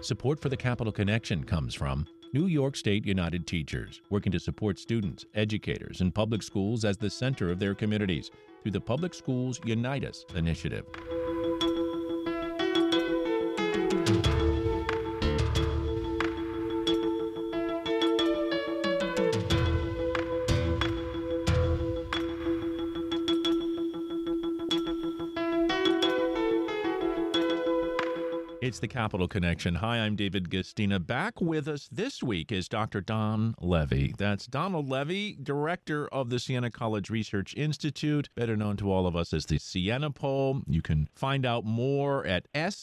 Support for the Capital Connection comes from New York State United Teachers, working to support students, educators, and public schools as the center of their communities through the Public Schools Unite Us initiative. It's the Capital Connection. Hi, I'm David Gastina. Back with us this week is Dr. Don Levy. That's Donald Levy, director of the Siena College Research Institute, better known to all of us as the Siena Poll. You can find out more at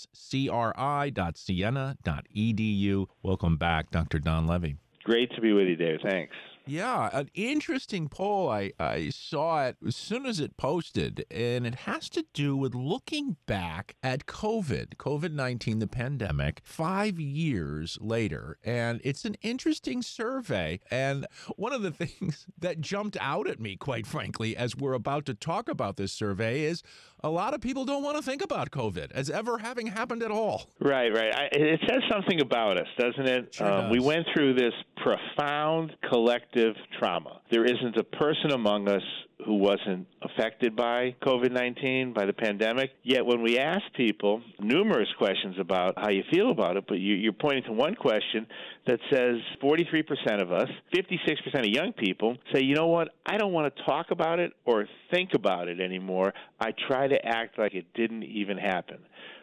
scri.siena.edu. Welcome back, Dr. Don Levy. Great to be with you, Dave. Thanks. Yeah, an interesting poll. I saw it as soon as it posted, and it has to do with looking back at COVID-19, the pandemic, 5 years later. And it's an interesting survey. And one of the things that jumped out at me, quite frankly, as we're about to talk about this survey is a lot of people don't want to think about COVID as ever having happened at all. Right. It says something about us, doesn't it? Sure does. We went through this profound collective trauma. There isn't a person among us who wasn't affected by COVID-19, by the pandemic. Yet when we ask people numerous questions about how you feel about it, but you're pointing to one question that says 43% of us, 56% of young people say, you know what, I don't want to talk about it or think about it anymore. I try to act like it didn't even happen.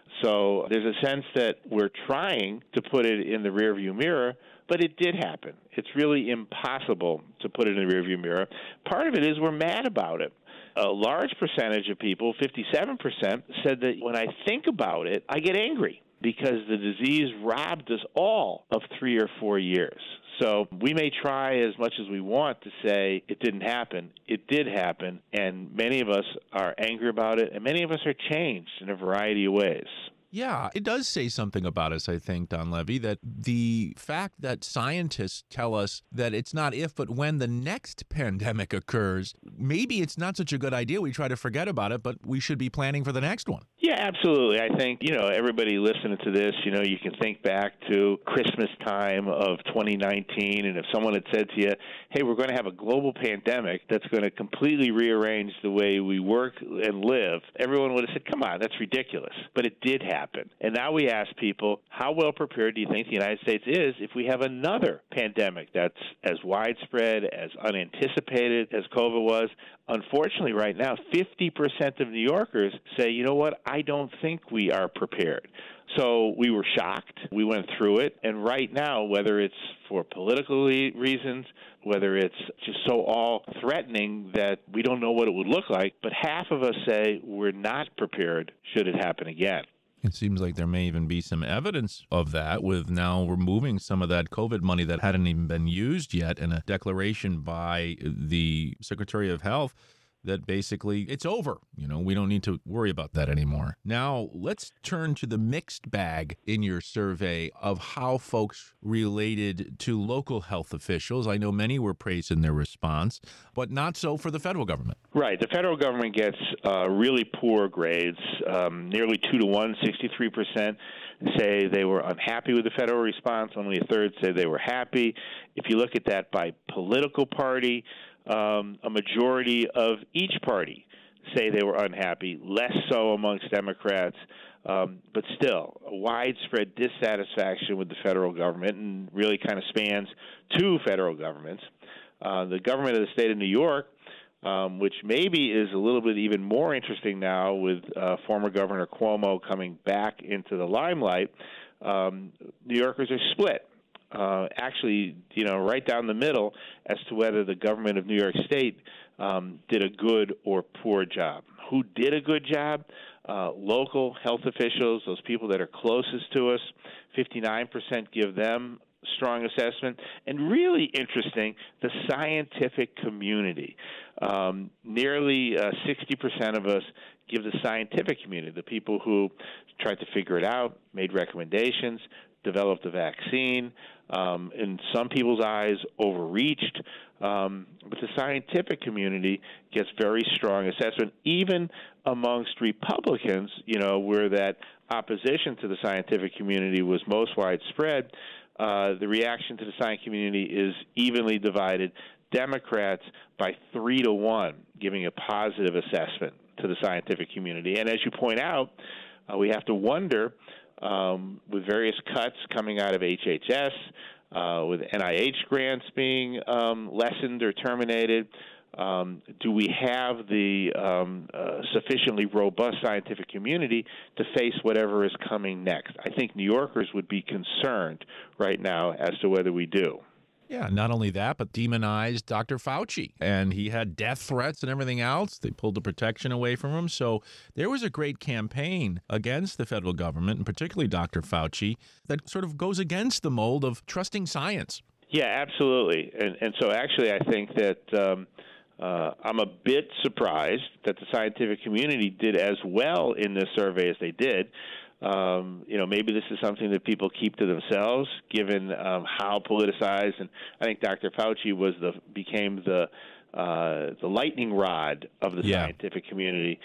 So there's a sense that we're trying to put it in the rearview mirror, but it did happen. It's really impossible to put it in the rearview mirror. Part of it is we're mad about it. A large percentage of people, 57%, said that when I think about it, I get angry because the disease robbed us all of 3 or 4 years. So we may try as much as we want to say it didn't happen. It did happen, and many of us are angry about it, and many of us are changed in a variety of ways. Yeah, it does say something about us, I think, Don Levy, that the fact that scientists tell us that it's not if, but when the next pandemic occurs, maybe it's not such a good idea. We try to forget about it, but we should be planning for the next one. Yeah, absolutely. I think, everybody listening to this, you can think back to Christmas time of 2019, and if someone had said to you, hey, we're going to have a global pandemic that's going to completely rearrange the way we work and live, everyone would have said, come on, that's ridiculous. But it did happen. And now we ask people, how well prepared do you think the United States is if we have another pandemic that's as widespread, as unanticipated as COVID was? Unfortunately, right now, 50% of New Yorkers say, you know what, I don't think we are prepared. So we were shocked. We went through it. And right now, whether it's for political reasons, whether it's just so all-threatening that we don't know what it would look like, but half of us say we're not prepared should it happen again. It seems like there may even be some evidence of that with now removing some of that COVID money that hadn't even been used yet, and a declaration by the Secretary of Health that basically it's over. We don't need to worry about that anymore. Now, let's turn to the mixed bag in your survey of how folks related to local health officials. I know many were praised in their response, but not so for the federal government. Right. The federal government gets really poor grades, nearly 2-to-1, 63% say they were unhappy with the federal response. Only a third say they were happy. If you look at that by political party, a majority of each party say they were unhappy, less so amongst Democrats, but still a widespread dissatisfaction with the federal government, and really kind of spans two federal governments. The government of the state of New York, which maybe is a little bit even more interesting now with former Governor Cuomo coming back into the limelight, New Yorkers are split. Actually, right down the middle as to whether the government of New York State did a good or poor job. Who did a good job? Local health officials, those people that are closest to us, 59% give them strong assessment. And really interesting, the scientific community. Nearly 60% of us give the scientific community, the people who tried to figure it out, made recommendations, developed a vaccine, in some people's eyes, overreached. But the scientific community gets very strong assessment, even amongst Republicans, where that opposition to the scientific community was most widespread. The reaction to the science community is evenly divided. Democrats by 3-1, giving a positive assessment to the scientific community. And as you point out, we have to wonder, with various cuts coming out of HHS, with NIH grants being lessened or terminated, do we have the sufficiently robust scientific community to face whatever is coming next? I think New Yorkers would be concerned right now as to whether we do. Yeah, not only that, but demonized Dr. Fauci. And he had death threats and everything else. They pulled the protection away from him. So there was a great campaign against the federal government, and particularly Dr. Fauci, that sort of goes against the mold of trusting science. Yeah, absolutely. And so actually I think that I'm a bit surprised that the scientific community did as well in this survey as they did. Maybe this is something that people keep to themselves, given how politicized. And I think Dr. Fauci became the lightning rod of the scientific community.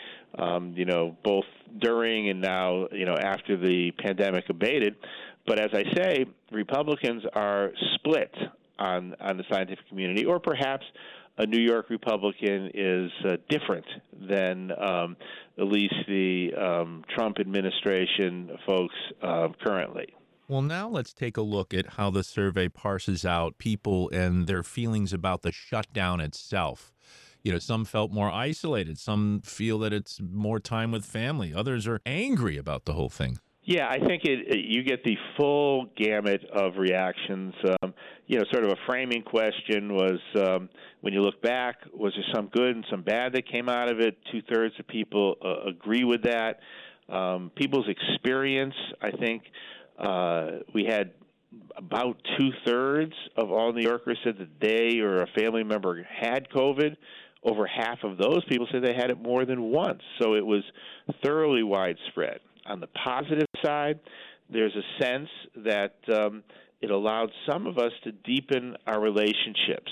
Both during and now, after the pandemic abated. But as I say, Republicans are split on the scientific community, or perhaps a New York Republican is different than at least the Trump administration folks currently. Well, now let's take a look at how the survey parses out people and their feelings about the shutdown itself. Some felt more isolated. Some feel that it's more time with family. Others are angry about the whole thing. Yeah, I think you get the full gamut of reactions. Sort of a framing question was, when you look back, was there some good and some bad that came out of it? 2/3 of people agree with that. People's experience, I think, we had about 2/3 of all New Yorkers said that they or a family member had COVID. Over half of those people said they had it more than once. So it was thoroughly widespread. On the positive side, there's a sense that it allowed some of us to deepen our relationships.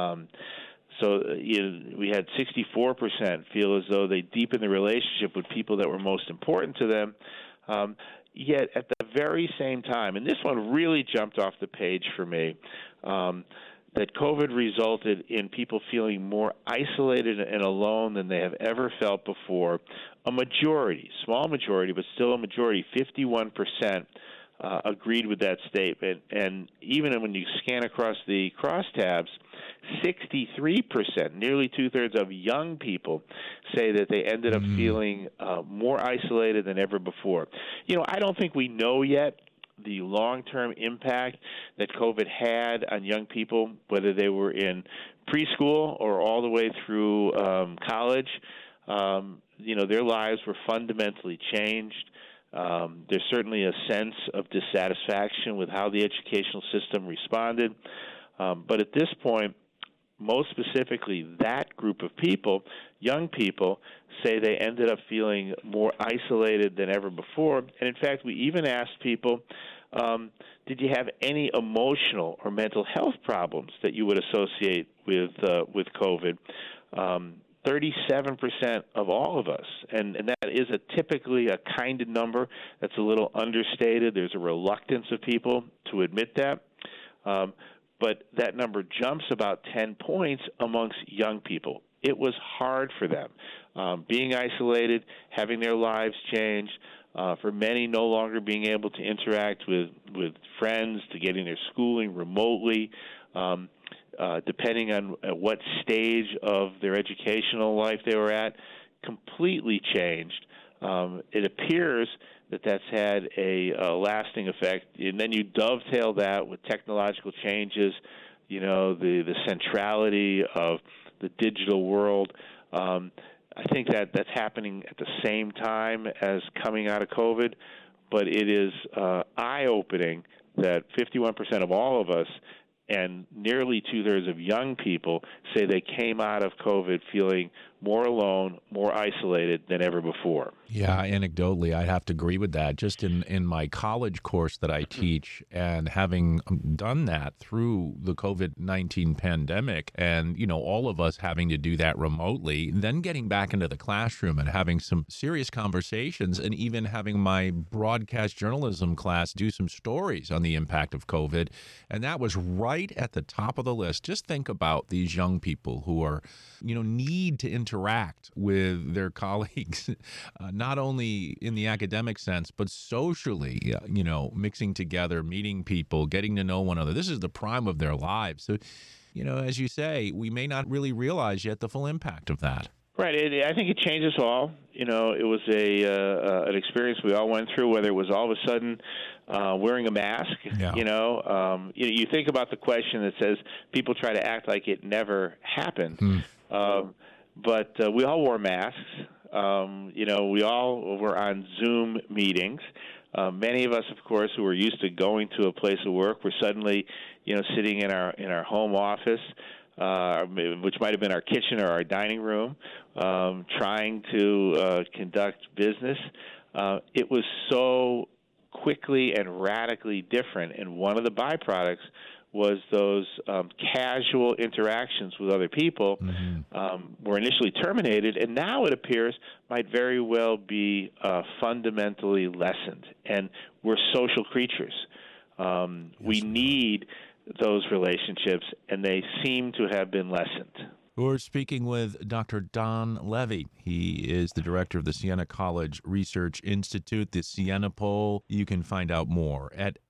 We had 64% feel as though they deepened the relationship with people that were most important to them. Yet at the very same time, and this one really jumped off the page for me, that COVID resulted in people feeling more isolated and alone than they have ever felt before. A majority, small majority, but still a majority, 51%, agreed with that statement. And even when you scan across the crosstabs, 63%, nearly 2/3 of young people, say that they ended up feeling more isolated than ever before. I don't think we know yet the long-term impact that COVID had on young people, whether they were in preschool or all the way through college. Their lives were fundamentally changed. There's certainly a sense of dissatisfaction with how the educational system responded. But at this point, most specifically, that group of people, young people, say they ended up feeling more isolated than ever before. And in fact, we even asked people, did you have any emotional or mental health problems that you would associate with COVID? 37% of all of us, and that is typically a kind of number that's a little understated. There's a reluctance of people to admit that. But that number jumps about 10 points amongst young people. It was hard for them. Being isolated, having their lives changed, for many no longer being able to interact with friends, to getting their schooling remotely, depending on what stage of their educational life they were at, completely changed. It appears that that's had a lasting effect. And then you dovetail that with technological changes, the centrality of the digital world. I think that's happening at the same time as coming out of COVID, but it is eye-opening that 51% of all of us and nearly 2/3 of young people say they came out of COVID feeling more alone, more isolated than ever before. Yeah, anecdotally, I'd have to agree with that. Just in my college course that I teach, and having done that through the COVID-19 pandemic, and, all of us having to do that remotely, then getting back into the classroom and having some serious conversations, and even having my broadcast journalism class do some stories on the impact of COVID. And that was right at the top of the list. Just think about these young people who are, need to interact with their colleagues. Not only in the academic sense, but socially, mixing together, meeting people, getting to know one another. This is the prime of their lives. So, as you say, we may not really realize yet the full impact of that. Right. I think it changed us all. It was an experience we all went through, whether it was all of a sudden wearing a mask. Yeah. You think about the question that says people try to act like it never happened. But we all wore masks. We all were on Zoom meetings. Many of us, of course, who were used to going to a place of work, were suddenly, sitting in our home office, which might have been our kitchen or our dining room, trying to conduct business. It was so quickly and radically different, and one of the byproducts was those casual interactions with other people were initially terminated, and now it appears might very well be fundamentally lessened. And we're social creatures. We need those relationships, and they seem to have been lessened. We're speaking with Dr. Don Levy. He is the director of the Siena College Research Institute, the Siena Poll. You can find out more at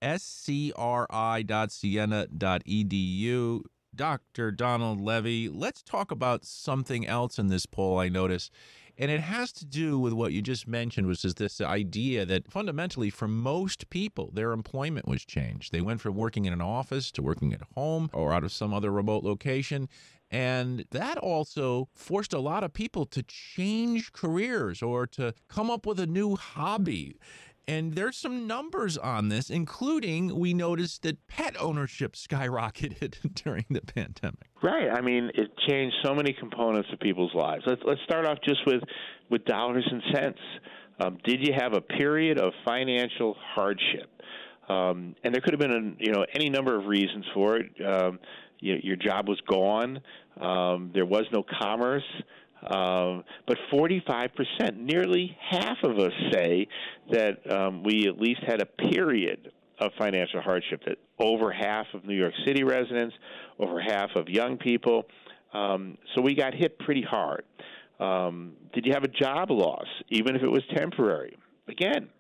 scri.siena.edu. Dr. Donald Levy, let's talk about something else in this poll I noticed. And it has to do with what you just mentioned, which is this idea that fundamentally for most people, their employment was changed. They went from working in an office to working at home or out of some other remote location. And that also forced a lot of people to change careers or to come up with a new hobby. And there's some numbers on this, including we noticed that pet ownership skyrocketed during the pandemic. Right. I mean, it changed so many components of people's lives. Let's start off just with dollars and cents. Did you have a period of financial hardship? And there could have been any number of reasons for it. Your job was gone. There was no commerce. But 45%, nearly half of us say that we at least had a period of financial hardship, that over half of New York City residents, over half of young people. So we got hit pretty hard. Did you have a job loss, even if it was temporary? Again,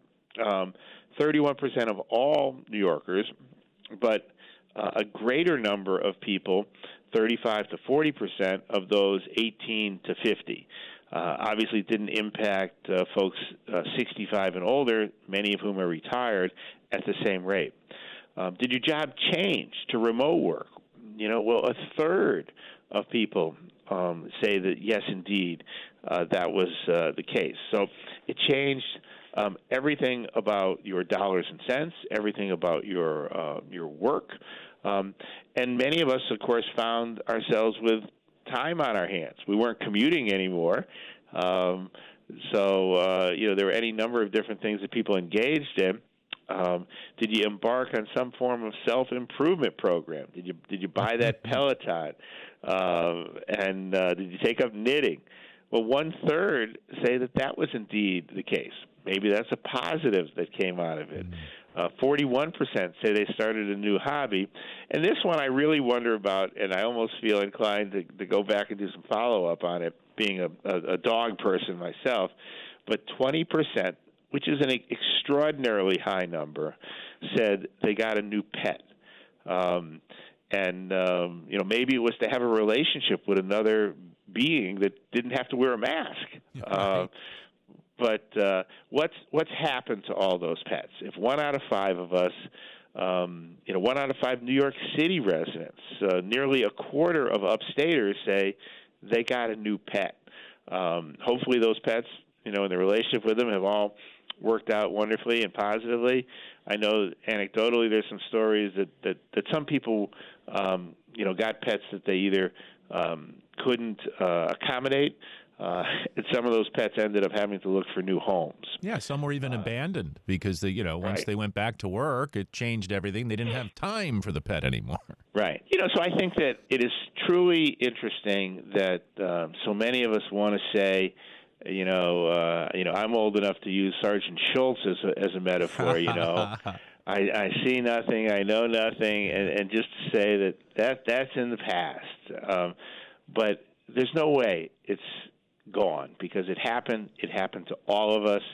31% of all New Yorkers, but a greater number of people, 35 to 40% of those 18 to 50. Obviously, it didn't impact folks 65 and older, many of whom are retired, at the same rate. Did your job change to remote work? Well, a third of people say that, yes, indeed, that was the case. So it changed everything about your dollars and cents, everything about your work. And many of us, of course, found ourselves with time on our hands. We weren't commuting anymore. So there were any number of different things that people engaged in. Did you embark on some form of self-improvement program? Did you buy that Peloton? And did you take up knitting? Well, 1/3 say that was indeed the case. Maybe that's a positive that came out of it. 41% say they started a new hobby. And this one I really wonder about, and I almost feel inclined to go back and do some follow-up on it, being a dog person myself. But 20%, which is an extraordinarily high number, said they got a new pet. Maybe it was to have a relationship with another being that didn't have to wear a mask. Right. But what's happened to all those pets? If 1 out of 5 of us, 1 out of 5 New York City residents, nearly a quarter of upstaters say they got a new pet. Hopefully those pets, and the relationship with them have all worked out wonderfully and positively. I know anecdotally there's some stories that some people, got pets that they either couldn't accommodate and some of those pets ended up having to look for new homes. Yeah, some were even abandoned because once they went back to work, it changed everything. They didn't have time for the pet anymore. Right. So I think that it is truly interesting that so many of us want to say, I'm old enough to use Sergeant Schultz as a metaphor. I see nothing, I know nothing, and just to say that's in the past. But there's no way it's gone because it happened. It happened to all of us,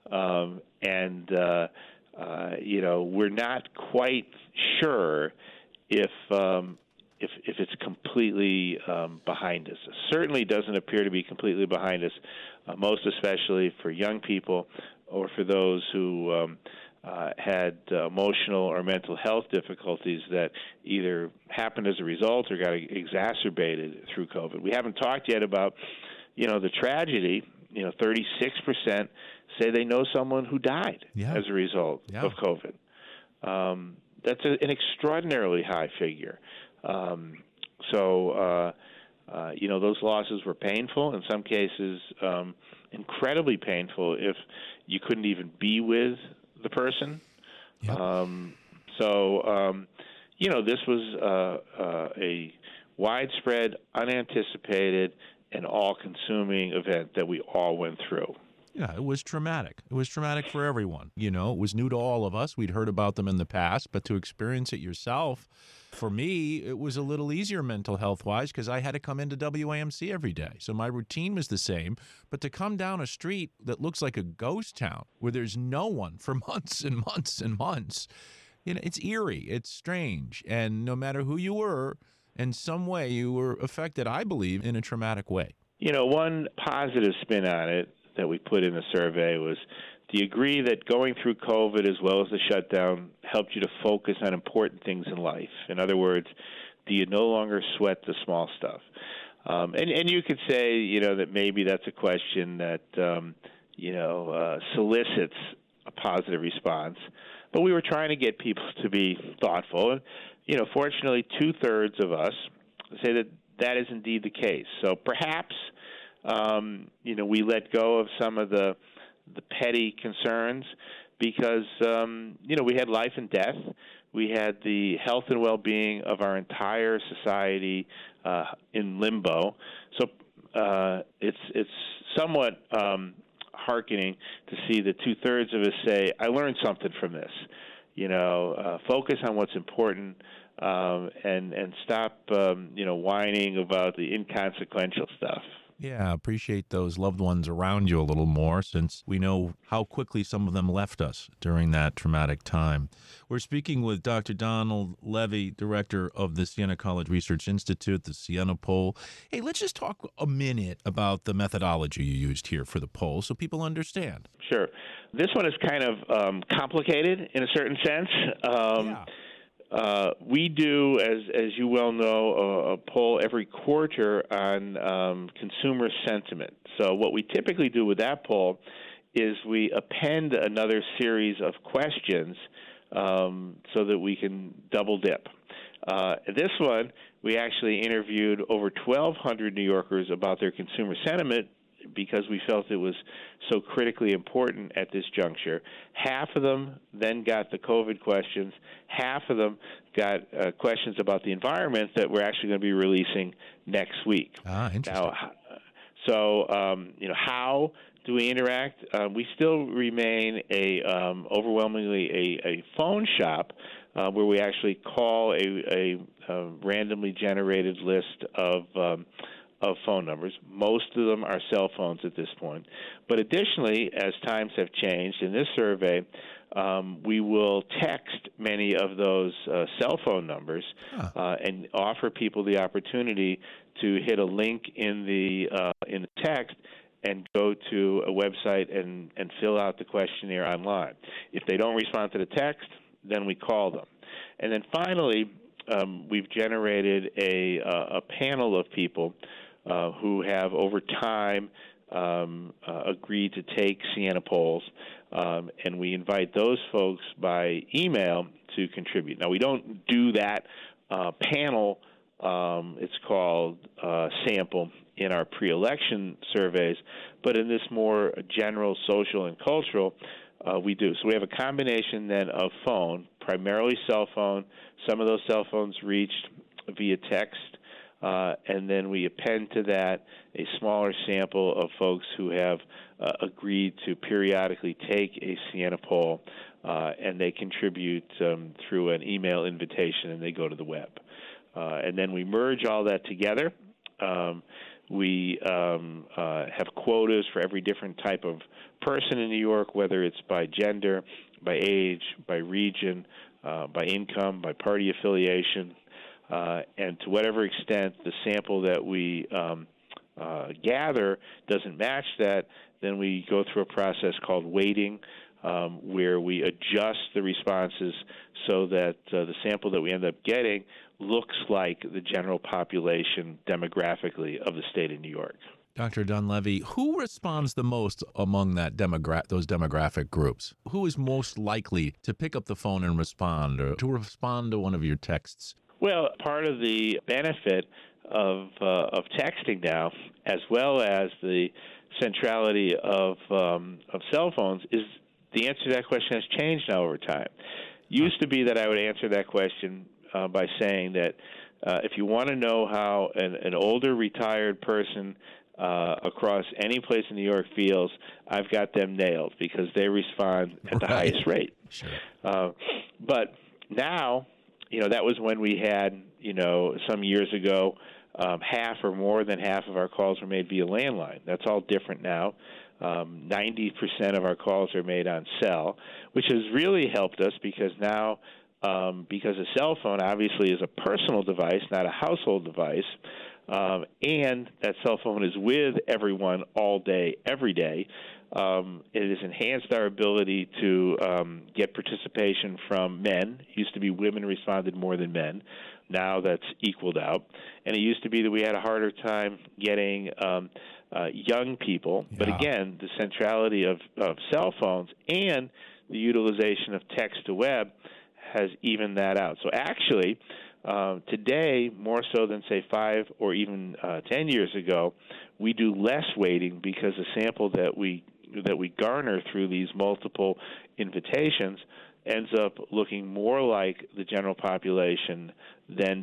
we're not quite sure if it's completely behind us. It certainly doesn't appear to be completely behind us, most especially for young people or for those who had emotional or mental health difficulties that either happened as a result or got exacerbated through COVID. We haven't talked yet about, the tragedy. 36% say they know someone who died as a result of COVID. That's an extraordinarily high figure. Those losses were painful, in some cases incredibly painful if you couldn't even be with the person. This was a widespread, unanticipated, and all-consuming event that we all went through. Yeah, it was traumatic. It was traumatic for everyone. It was new to all of us. We'd heard about them in the past, but to experience it yourself, for me, it was a little easier mental health-wise because I had to come into WAMC every day. So my routine was the same, but to come down a street that looks like a ghost town where there's no one for months and months and months, it's eerie, it's strange. And no matter who you were, in some way you were affected, I believe, in a traumatic way. One positive spin on it that we put in the survey was, do you agree that going through COVID as well as the shutdown helped you to focus on important things in life? In other words, do you no longer sweat the small stuff? And you could say, that maybe that's a question that, solicits a positive response. But we were trying to get people to be thoughtful. And, fortunately, 2/3 of us say that is indeed the case. So perhaps, we let go of some of the petty concerns because, we had life and death. We had the health and well-being of our entire society in limbo. So it's somewhat heartening to see that 2/3 of us say, I learned something from this. Focus on what's important and stop, whining about the inconsequential stuff. Yeah, appreciate those loved ones around you a little more since we know how quickly some of them left us during that traumatic time. We're speaking with Dr. Donald Levy, director of the Siena College Research Institute, the Siena Poll. Hey, let's just talk a minute about the methodology you used here for the poll so people understand. Sure. This one is kind of complicated in a certain sense. We do, as you well know, a poll every quarter on consumer sentiment. So what we typically do with that poll is we append another series of questions so that we can double dip. This one, we actually interviewed over 1,200 New Yorkers about their consumer sentiment because we felt it was so critically important at this juncture. Half of them then got the COVID questions. Half of them got questions about the environment that we're actually going to be releasing next week. Interesting. Now, how do we interact? We still remain overwhelmingly a phone shop where we actually call a randomly generated list of phone numbers. Most of them are cell phones at this point. But additionally, as times have changed, in this survey, we will text many of those cell phone numbers and offer people the opportunity to hit a link in the text and go to a website and fill out the questionnaire online. If they don't respond to the text, then we call them. And then finally, we've generated a panel of people who have over time agreed to take Siena polls, and we invite those folks by email to contribute. Now, we don't do that panel It's called sample in our pre-election surveys, but in this more general social and cultural, we do. So we have a combination then of phone, primarily cell phone. Some of those cell phones reached via text, and then we append to that a smaller sample of folks who have agreed to periodically take a Siena poll, and they contribute through an email invitation, and they go to the web. And then we merge all that together. We have quotas for every different type of person in New York, whether it's by gender, by age, by region, by income, by party affiliation. And to whatever extent the sample that we gather doesn't match that, then we go through a process called weighting, where we adjust the responses so that the sample that we end up getting looks like the general population demographically of the state of New York. Dr. Dunleavy, who responds the most among those demographic groups? Who is most likely to pick up the phone and respond, or to respond to one of your texts? Well, part of the benefit of texting now, as well as the centrality of cell phones, is the answer to that question has changed now over time. Used to be that I would answer that question by saying that if you want to know how an older retired person across any place in New York feels, I've got them nailed because they respond at the highest rate. Sure. But now, that was when we had, some years ago, half or more than half of our calls were made via landline. That's all different now. 90% of our calls are made on cell, which has really helped us because now, because a cell phone obviously is a personal device, not a household device, and that cell phone is with everyone all day, every day. It has enhanced our ability to get participation from men. It used to be women responded more than men. Now that's equaled out. And it used to be that we had a harder time getting young people. Yeah. But again, the centrality of cell phones and the utilization of text to web has evened that out. So actually, today, more so than, say, 5 or even 10 years ago, we do less weighting because the sample that we garner through these multiple invitations ends up looking more like the general population than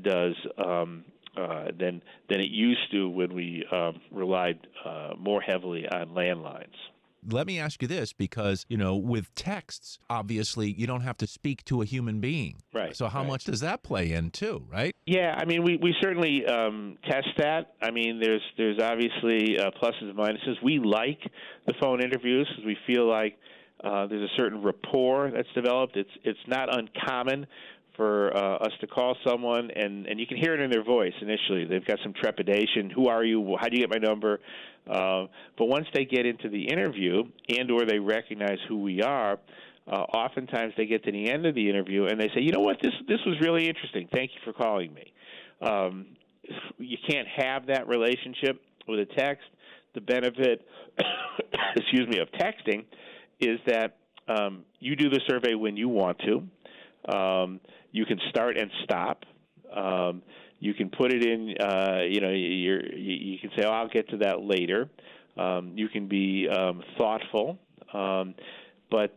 it used to when we relied more heavily on landlines. Let me ask you this, because, with texts, obviously, you don't have to speak to a human being. Right. So how much does that play in, too, right? Yeah, I mean, we certainly test that. I mean, there's obviously pluses and minuses. We like the phone interviews because we feel like there's a certain rapport that's developed. It's not uncommon for us to call someone, and you can hear it in their voice initially. They've got some trepidation. Who are you? How do you get my number? But once they get into the interview and or they recognize who we are, oftentimes they get to the end of the interview and they say, you know what, this was really interesting. Thank you for calling me. You can't have that relationship with a text. The benefit, of texting is that you do the survey when you want to. You can start and stop. You can put it in. You can say, "Oh, I'll get to that later." You can be thoughtful, but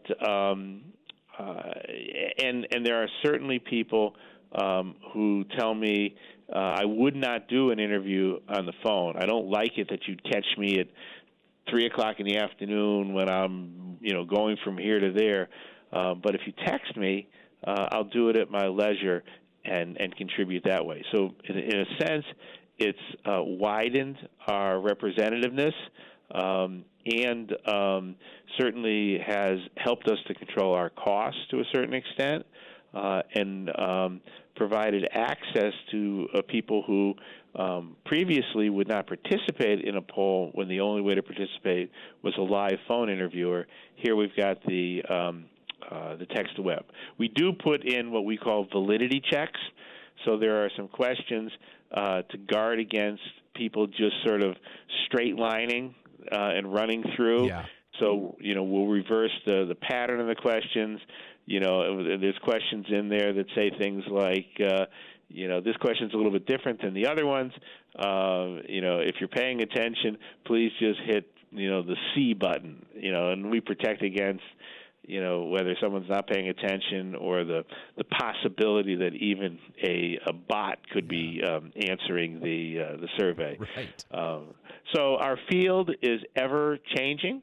and there are certainly people who tell me I would not do an interview on the phone. I don't like it that you'd catch me at 3:00 in the afternoon when I'm going from here to there. But if you text me, I'll do it at my leisure and contribute that way. So in a sense, it's widened our representativeness and certainly has helped us to control our costs to a certain extent and provided access to people who previously would not participate in a poll when the only way to participate was a live phone interviewer. Here we've got the text to web. We do put in what we call validity checks. So there are some questions to guard against people just sort of straight lining and running through. Yeah. So, we'll reverse the pattern of the questions. There's questions in there that say things like, This question's a little bit different than the other ones. If you're paying attention, please just hit, the C button, and we protect against, whether someone's not paying attention or the possibility that even a bot could be answering the survey. Right. So our field is ever changing,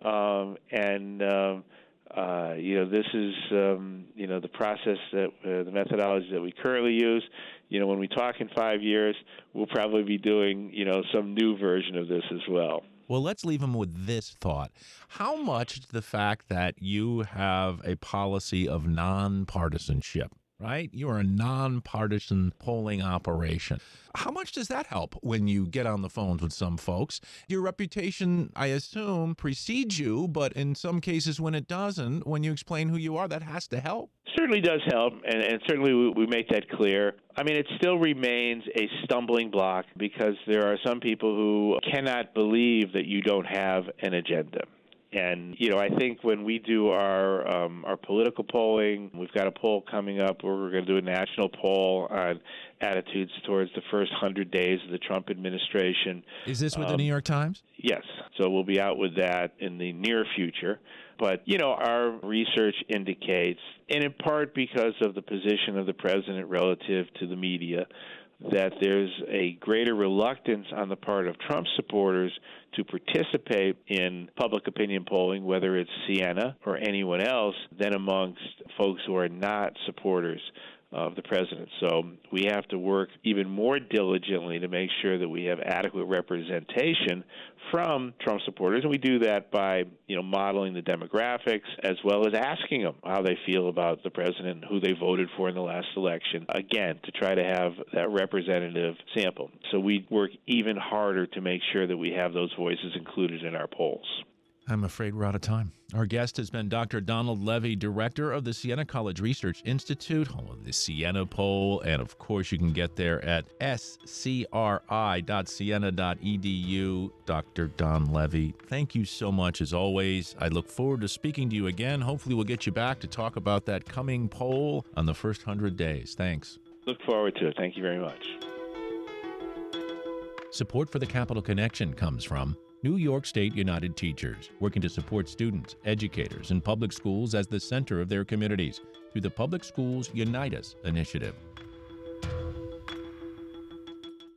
this is, the process that the methodology that we currently use. When we talk in 5 years, we'll probably be doing, some new version of this as well. Well, let's leave them with this thought. How much the fact that you have a policy of nonpartisanship, right? You are a nonpartisan polling operation. How much does that help when you get on the phones with some folks? Your reputation, I assume, precedes you, but in some cases when it doesn't, when you explain who you are, that has to help. Certainly does help, and certainly we make that clear. I mean, it still remains a stumbling block because there are some people who cannot believe that you don't have an agenda. And, I think when we do our political polling, we've got a poll coming up where we're going to do a national poll on attitudes towards the first 100 days of the Trump administration. Is this with the New York Times? Yes. So we'll be out with that in the near future. But, our research indicates, and in part because of the position of the president relative to the media, that there's a greater reluctance on the part of Trump supporters to participate in public opinion polling, whether it's Siena or anyone else, than amongst folks who are not supporters of the president. So we have to work even more diligently to make sure that we have adequate representation from Trump supporters, and we do that by, modeling the demographics as well as asking them how they feel about the president and who they voted for in the last election, again, to try to have that representative sample. So we work even harder to make sure that we have those voices included in our polls. I'm afraid we're out of time. Our guest has been Dr. Donald Levy, director of the Siena College Research Institute, home of the Siena Poll, and of course you can get there at scri.siena.edu. Dr. Don Levy, thank you so much as always. I look forward to speaking to you again. Hopefully we'll get you back to talk about that coming poll on the first 100 days. Thanks. Look forward to it. Thank you very much. Support for the Capital Connection comes from New York State United Teachers, working to support students, educators, and public schools as the center of their communities through the Public Schools Unite Us initiative.